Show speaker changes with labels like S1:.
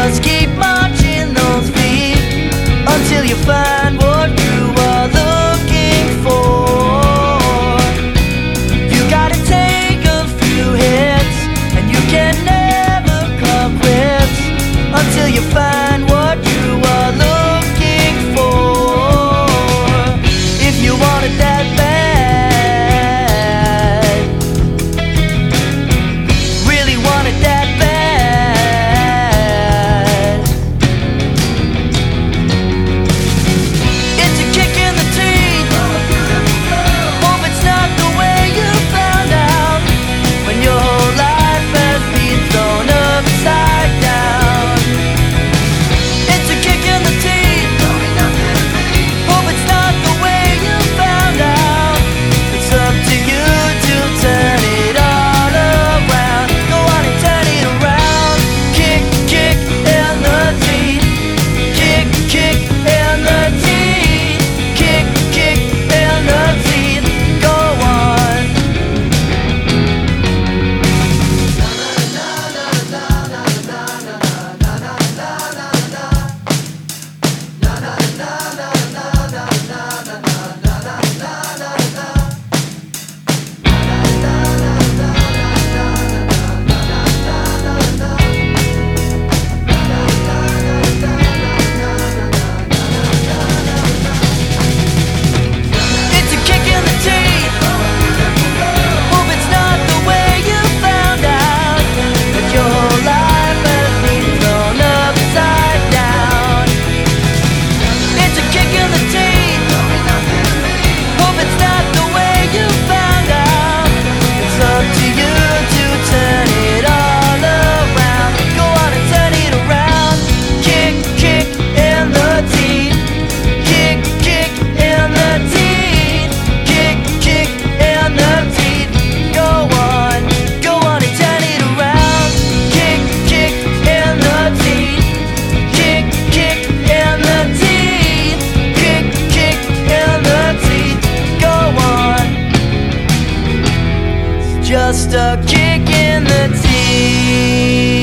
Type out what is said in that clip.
S1: Just keep marching those feet until you find what you are looking for. You gotta take a few hits, and you can never come quits until you find what you are looking for. If you want it that bad, really want it that bad, it's a kick in the teeth. Hope it's not the way you found out when your whole life has been thrown upside down. It's a kick in the teeth. Hope it's not the way you found out. It's up to you to turn it all around. Go on and turn it around. Kick, kick in the teeth. Kick, kick in the teeth. Kick, kick in the teeth. Go on. It's a kick in the teeth. Hope it's not the way you found out that your whole life has been thrown upside down. It's a kick in the teeth. Hope it's not the way you found out. It's up to you to turn it all around. Go on and turn it around. Kick, kick in the teeth. Kick, kick in the teeth. Kick, kick in the teeth. Go on and turn it around. Kick, kick in the teeth. Kick, kick in the teeth. Kick, kick in the teeth. Go on. It's just a kick in the teeth.